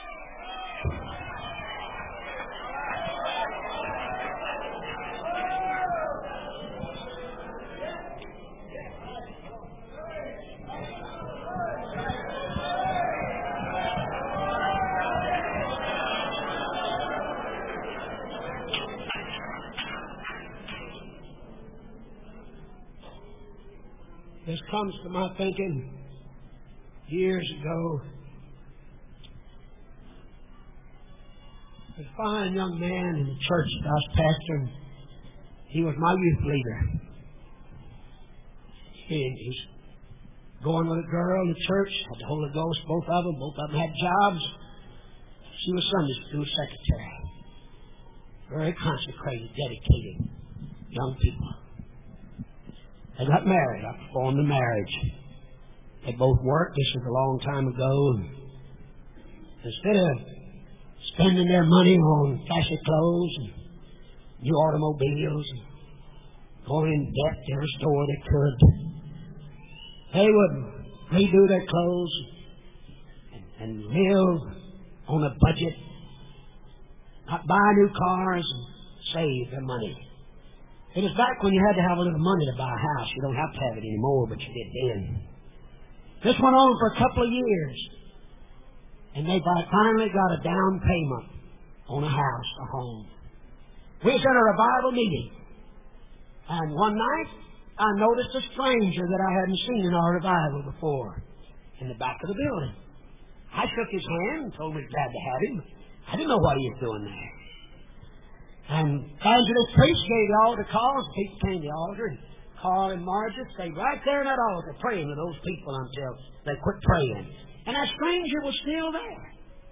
This comes to my thinking years ago. A fine young man in the church that I was pastoring. He was my youth leader. And he's going with a girl in the church, had the Holy Ghost, both of them had jobs. She was Sunday school secretary. Very consecrated, dedicated young people. They got married. I performed the marriage. They both worked. This was a long time ago. Instead of spending their money on flashy clothes and new automobiles and going in debt to every store they could, they would redo their clothes and live on a budget, not buy new cars and save their money. It was back when you had to have a little money to buy a house. You don't have to have it anymore, but you did then. This went on for a couple of years. And they finally got a down payment on a house, a home. We was at a revival meeting. And one night, I noticed a stranger that I hadn't seen in our revival before in the back of the building. I shook his hand and told him glad to have him. I didn't know what he was doing there. And Evangelist Priest gave the altar calls. People came to the altar, and Carl and Margaret stayed right there in that altar praying with those people until they quit praying. And that stranger was still there.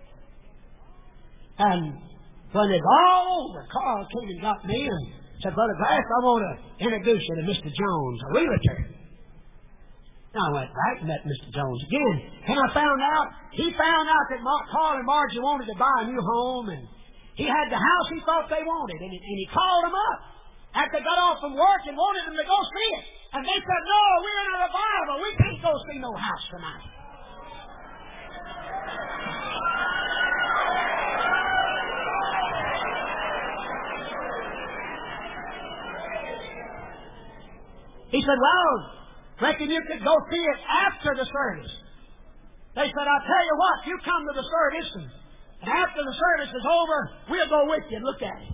And when it was all over, Carl came and got me and said, Brother Glass, I want to introduce you to Mr. Jones, a realtor. Now I went back and met Mr. Jones again. And he found out that Carl and Margie wanted to buy a new home, and he had the house he thought they wanted, and he called them up after they got off from work and wanted them to go see it. And they said, no, we're in a revival. We can't go see no house tonight. He said, well, reckon you could go see it after the service. They said, I'll tell you what, you come to the service, and after the service is over, we'll go with you and look at it.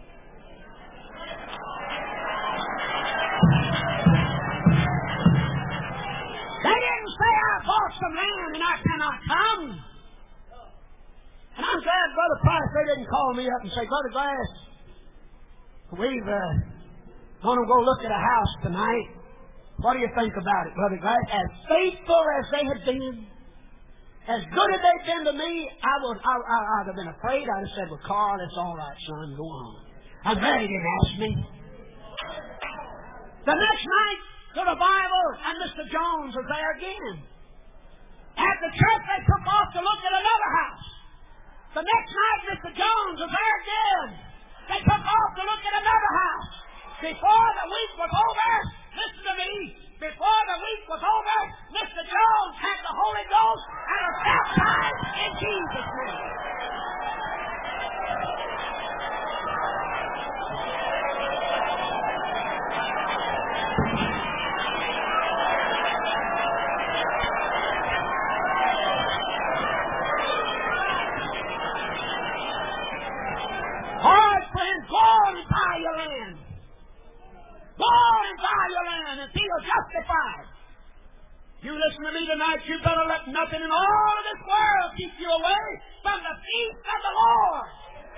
They didn't say, I bought some land and I cannot come. And I'm glad Brother Price, they didn't call me up and say, Brother Glass, we've going to go look at a house tonight. What do you think about it, Brother Glass? As faithful as they have been, as good as they've been to me, I'd have been afraid. I'd have said, well, Carl, it's all right, son, go on. I'm glad he didn't ask me. The next night, the revival, and Mr. Jones was there again. At the church, they took off to look at another house. The next night, Mr. Jones was there again. They took off to look at another house. Before the week was over, listen to me, before the week was over, Mr. Jones had the Holy Ghost and was baptized in Jesus' name. Glorify your land. Glorify your land and feel justified. You listen to me tonight, you better let nothing in all of this world keep you away from the feast of the Lord.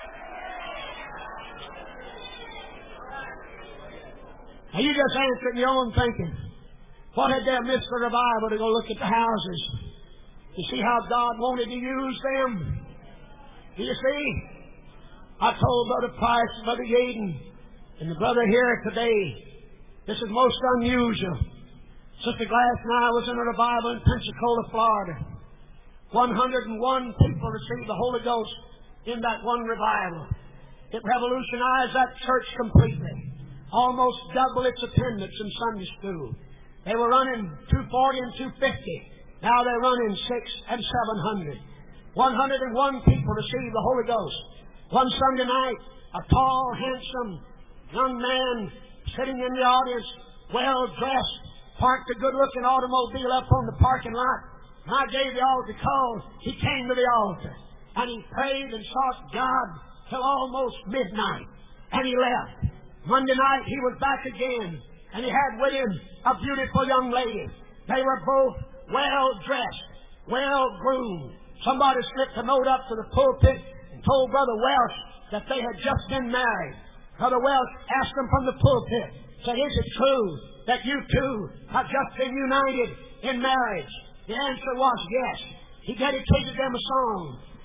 Now you just answered in your own thinking. What had they missed the revival to go look at the houses? You see how God wanted to use them? Do you see? I told Brother Price, Brother Yaden, and the brother here today, this is most unusual. Sister Glass and I was in a revival in Pensacola, Florida. 101 people received the Holy Ghost in that one revival. It revolutionized that church completely. Almost double its attendance in Sunday school. They were running 240 and 250. Now they're running 600 and 700. 101 people received the Holy Ghost. One Sunday night, a tall, handsome young man sitting in the audience, well-dressed, parked a good-looking automobile up on the parking lot. And I gave the altar call. He came to the altar, and he prayed and sought God till almost midnight, and he left. Monday night, he was back again, and he had with him a beautiful young lady. They were both well-dressed, well-groomed. Somebody slipped a note up to the pulpit and told Brother Welsh that they had just been married. Brother Welsh asked them from the pulpit, said, "Is it true that you two have just been united in marriage?" The answer was yes. He dedicated them a song.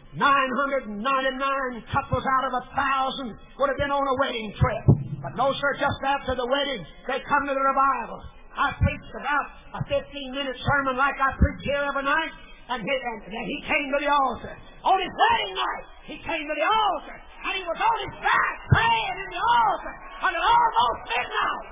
999 couples out of 1,000 would have been on a wedding trip. But no, sir, just after the wedding, they come to the revival. I preached about a 15-minute sermon like I preach here every night, and he came to the altar. On his wedding night, he came to the altar, and he was on his back praying in the altar until almost midnight.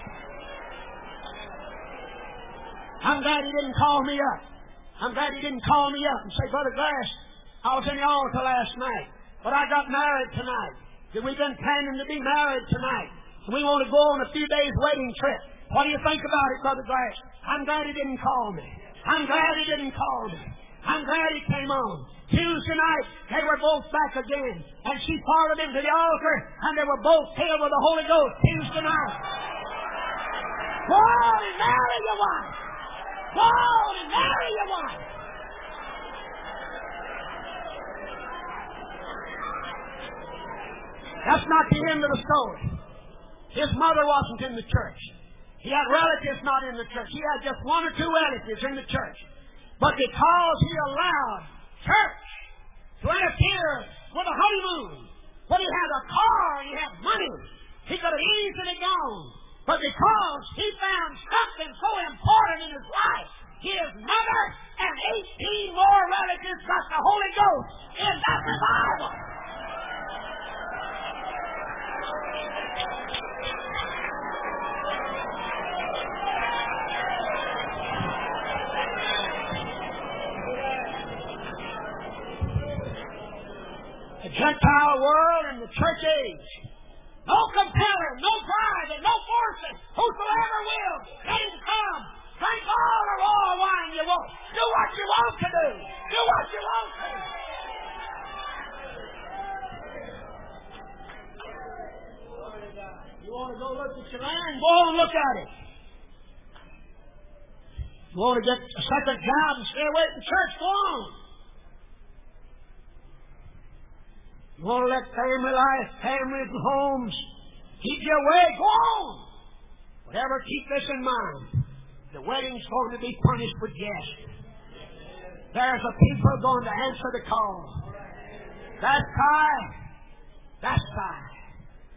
I'm glad he didn't call me up. I'm glad he didn't call me up and say, "Brother Glass, I was in the altar last night, but I got married tonight. We've been planning to be married tonight. We want to go on a few days wedding trip. What do you think about it, Brother Glass?" I'm glad he didn't call me. I'm glad he didn't call me. I'm glad he came on. Tuesday night, they were both back again, and she followed him to the altar, and they were both filled with the Holy Ghost Tuesday night. Go on and marry your wife. Go on and marry your wife. That's not the end of the story. His mother wasn't in the church. He had relatives not in the church. He had just one or two relatives in the church. But because he allowed church to interfere with a honeymoon, when he had a car and he had money, he could have easily gone. But because he found something so important in his life, his mother and 18 more relatives got the Holy Ghost in that revival. The Gentile world and the church age. No compeller, no pride, and no forcing. Whosoever will, let him come. Drink all the raw wine you want. Do what you want to do. Do what you want to. You want to go look at your land? Go and look at it. You want to get a second job and stay away from church? Go on. You want to let family life, families and homes keep you away? Go on. Whatever, keep this in mind. The wedding's going to be punished with guests. There's a people going to answer the call. That's time. That's time.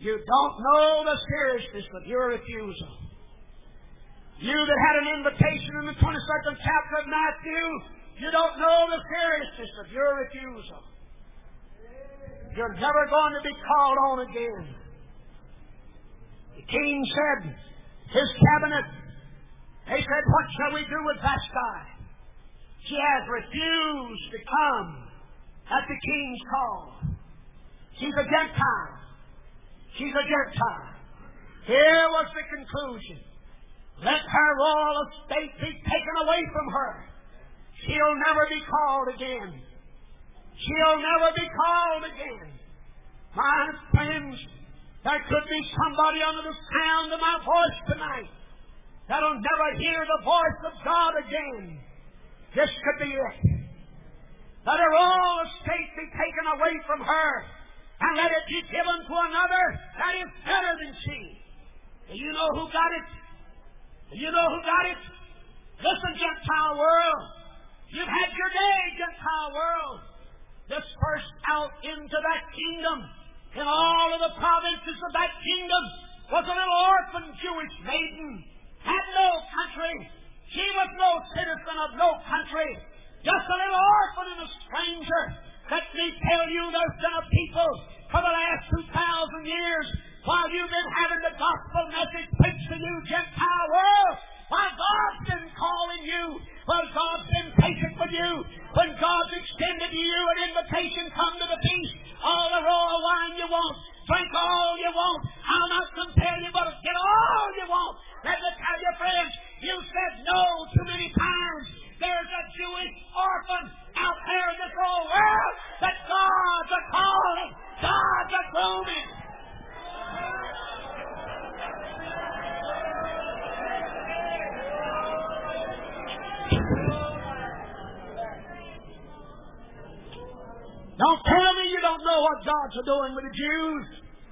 You don't know the seriousness of your refusal. You that had an invitation in the 22nd chapter of Matthew, you don't know the seriousness of your refusal. You're never going to be called on again. The king said, his cabinet, they said, what shall we do with Vashti? She has refused to come at the king's call. She's a Gentile. She's a Gentile. Here was the conclusion. Let her royal estate be taken away from her. She'll never be called again. She'll never be called again. My friends, there could be somebody under the sound of my voice tonight that'll never hear the voice of God again. This could be it. Let her royal estate be taken away from her and let it be given to another that is better than she. Do you know who got it? Do you know who got it? Listen, Gentile world. You've had your day, Gentile world. Dispersed out into that kingdom, in all of the provinces of that kingdom, was a little orphan Jewish maiden. Had no country. She was no citizen of no country. Just a little orphan and a stranger. Let me tell you, there's been a people for the last 2,000 years, while you've been having the gospel message preached to you, Gentile world, while God's been calling you, while God's been patient with you, when God's extended to you an invitation, come to the feast, all the royal wine you want, drink all you want, I'll not compel you, but get all you want. Let me tell you, friends, you said no too many times. There's a Jewish orphan out there in this whole world that God's a calling, God's a grooming. Don't tell me you don't know what God's doing with the Jews.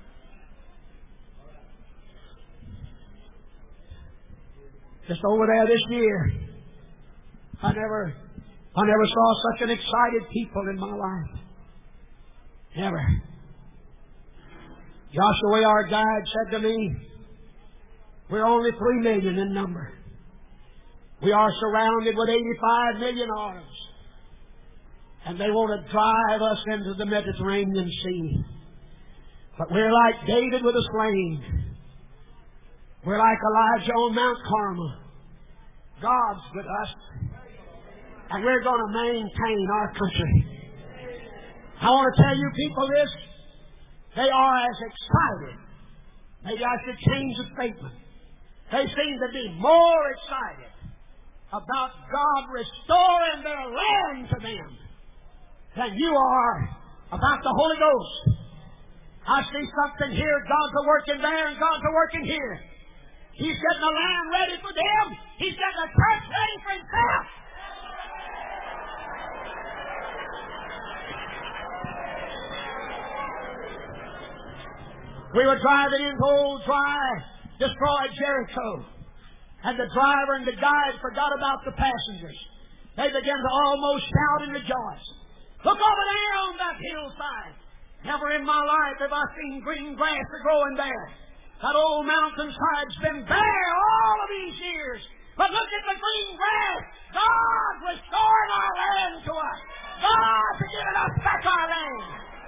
Just over there this year, I never saw such an excited people in my life. Never. Joshua, our guide, said to me, we're only 3 million in number. We are surrounded with 85 million Arabs. And they want to drive us into the Mediterranean Sea. But we're like David with a sling. We're like Elijah on Mount Carmel. God's with us. And we're going to maintain our country. I want to tell you people this. They are as excited. Maybe I should change the statement. They seem to be more excited about God restoring their land to them than you are about the Holy Ghost. I see something here. God's a working there and God's a working here. He's getting the land ready for them. He's getting the church ready for Himself. We were driving into Old Dry, destroyed Jericho. And the driver and the guide forgot about the passengers. They began to almost shout and rejoice. Look over there on that hillside. Never in my life have I seen green grass growing there. That old mountainside's been bare all of these years. But look at the green grass. God restoring our land to us. God's giving us back our land.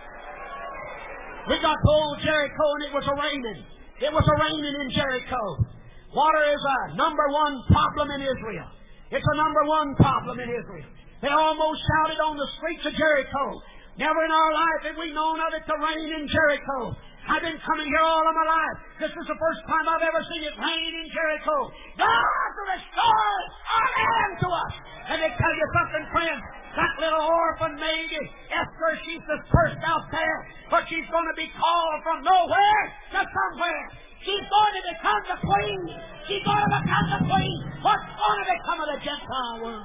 We got to old Jericho and it was a-raining. It was a-raining in Jericho. Water is a number one problem in Israel. It's a number one problem in Israel. They almost shouted on the streets of Jericho. Never in our life have we known of it to rain in Jericho. I've been coming here all of my life. This is the first time I've ever seen it rain in Jericho. God restores our land to us. And they tell you something, friends. That little orphan maid, Esther, she's dispersed out there, but she's going to be called from nowhere to somewhere. She's going to become the queen. She's going to become the queen. What's going to become of the Gentile world?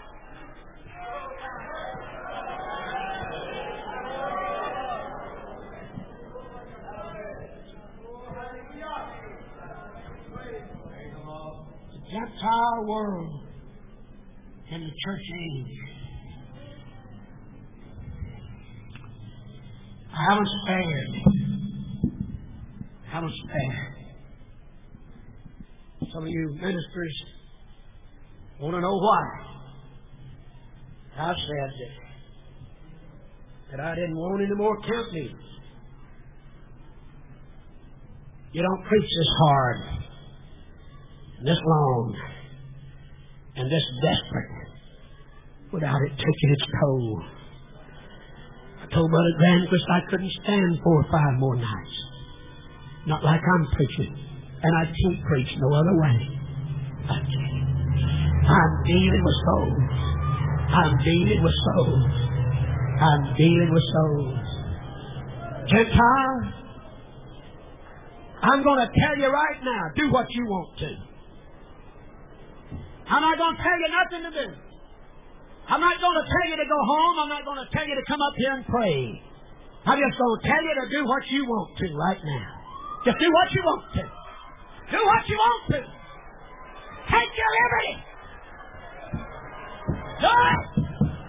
The Gentile world and the church age. I haven't spared. I was spared. Some of you ministers want to know why. I said that I didn't want any more camp meetings. You don't preach this hard, and this long, and this desperate without it taking its toll. I told Brother Granquist I couldn't stand 4 or 5 more nights. Not like I'm preaching. And I can't preach no other way. I can't. I'm dealing with souls. I'm dealing with souls. I'm dealing with souls. Gentile, I'm going to tell you right now, do what you want to. I'm not going to tell you nothing to do. I'm not going to tell you to go home. I'm not going to tell you to come up here and pray. I'm just going to tell you to do what you want to right now. Just do what you want to. Do what you want to. Take your liberty. Do it.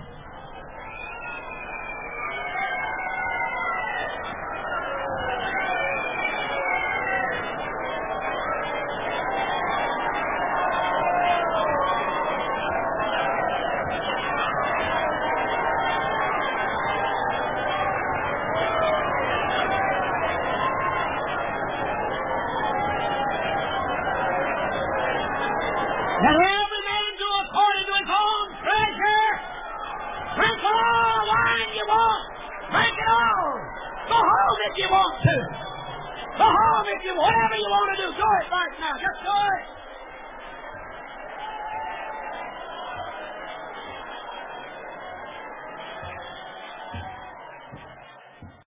Let every man do according to his own treasure. Drink all wine you want. Drink it all. Go home if you want to. Go home if you, whatever you want to do. Do it right now. Just do it.